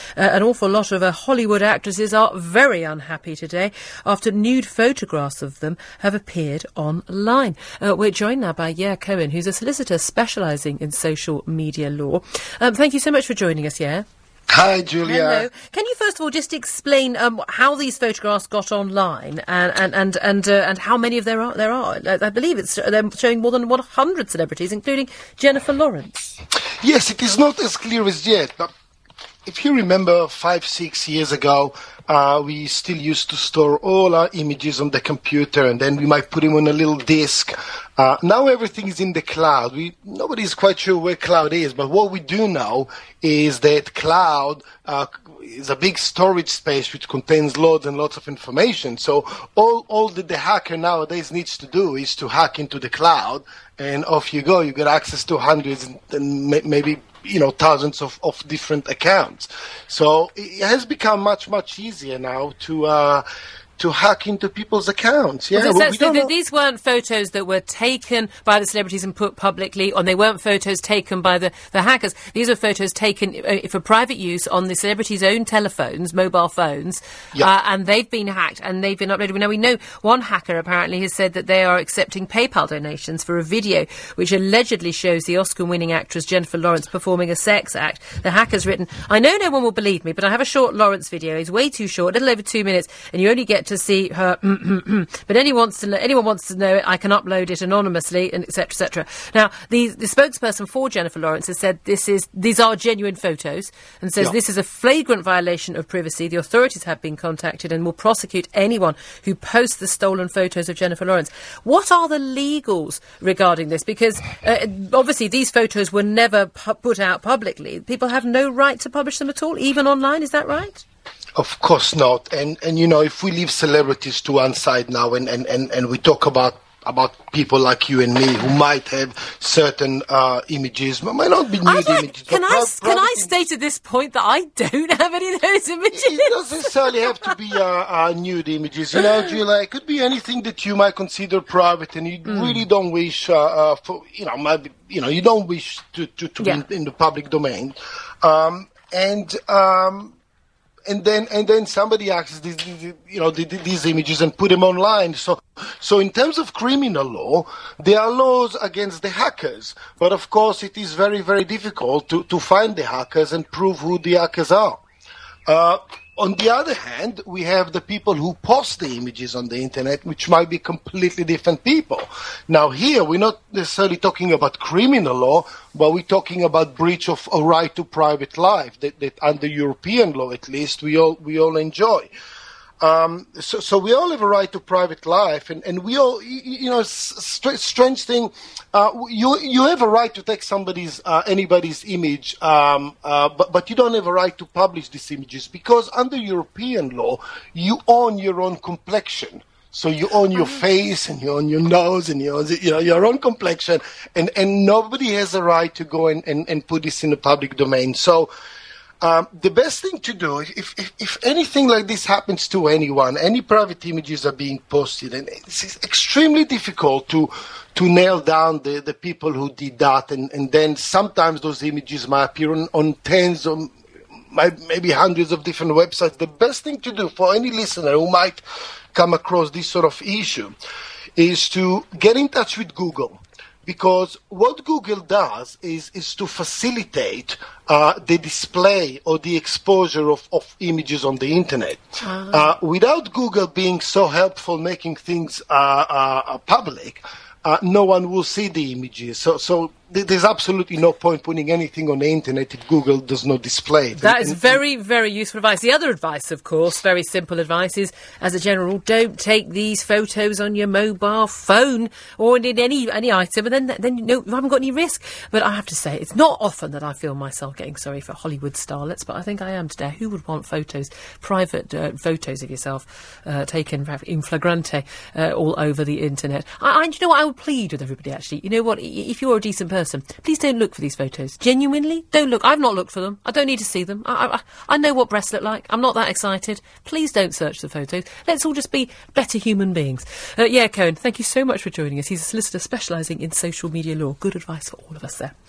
an awful lot of Hollywood actresses are very unhappy today after nude photographs of them have appeared online. We're joined now by Yair Cohen, who's a solicitor specialising in social media law. Thank you so much for joining us, Yair. Hi, Julia. Hello. Can you first of all just explain how these photographs got online and how many of there are? I believe they're showing more than 100 celebrities, including Jennifer Lawrence. Yes, it is not as clear as yet, but if you remember 5-6 years ago, we still used to store all our images on the computer, and then we might put them on a little disk. Now everything is in the cloud. Nobody's quite sure where cloud is, but what we do know is that cloud is a big storage space which contains loads and lots of information. So all that the hacker nowadays needs to do is to hack into the cloud, and off you go. You get access to hundreds and maybe thousands of different accounts. So it has become much easier now to hack into people's accounts. Yeah, these weren't photos that were taken by the celebrities and put publicly, and they weren't photos taken by the hackers. These were photos taken for private use on the celebrities' own telephones, mobile phones, and they've been hacked and they've been uploaded. Now, we know one hacker apparently has said that they are accepting PayPal donations for a video which allegedly shows the Oscar-winning actress Jennifer Lawrence performing a sex act. The hacker's written, "I know no one will believe me, but I have a short Lawrence video. It's way too short, a little over 2 minutes, and you only get to see her but anyone wants to know it, I can upload it anonymously, and etc, etc." Now, the spokesperson for Jennifer Lawrence has said these are genuine photos, and says this is a flagrant violation of privacy. The authorities have been contacted and will prosecute anyone who posts the stolen photos of Jennifer Lawrence. What are the legals regarding this? Because obviously these photos were never put out publicly. People have no right to publish them at all, even online. Is that right? Of course not. And if we leave celebrities to one side now and we talk about people like you and me who might have certain images, might not be nude images. Can I state at this point that I don't have any of those images? It doesn't necessarily have to be nude images. Julia, it could be anything that you might consider private and you really don't wish you don't wish to be in the public domain. And then somebody accesses these images and put them online. So in terms of criminal law, there are laws against the hackers. But of course, it is very, very difficult to find the hackers and prove who the hackers are. On the other hand, we have the people who post the images on the internet, which might be completely different people. Now here, we're not necessarily talking about criminal law, but we're talking about breach of a right to private life that under European law, at least, we all enjoy. So we all have a right to private life, and we all, strange thing, you have a right to take anybody's image, but you don't have a right to publish these images, because under European law, you own your own complexion. So you own your face and you own your nose and you own your own complexion, and nobody has a right to go and put this in the public domain. So the best thing to do, if anything like this happens to anyone, any private images are being posted, and it's extremely difficult to nail down the people who did that, and then sometimes those images might appear on tens or maybe hundreds of different websites. The best thing to do for any listener who might come across this sort of issue is to get in touch with Google. Because what Google does is to facilitate the display or the exposure of images on the internet. Without Google being so helpful making things public, no one will see the images. So there's absolutely no point putting anything on the internet if Google does not display it. That is very, very useful advice. The other advice, of course, very simple advice, is, as a general rule, don't take these photos on your mobile phone or in any item, and then you haven't got any risk. But I have to say, it's not often that I feel myself getting sorry for Hollywood starlets, but I think I am today. Who would want private photos of yourself taken in flagrante all over the internet? And you know what? I would plead with everybody, actually. You know what? If you're a decent person, please don't look for these photos. Genuinely, don't look. I've not looked for them. I don't need to see them. I know what breasts look like. I'm not that excited. Please don't search the photos. Let's all just be better human beings. Yair Cohen, thank you so much for joining us. He's a solicitor specialising in social media law. Good advice for all of us there.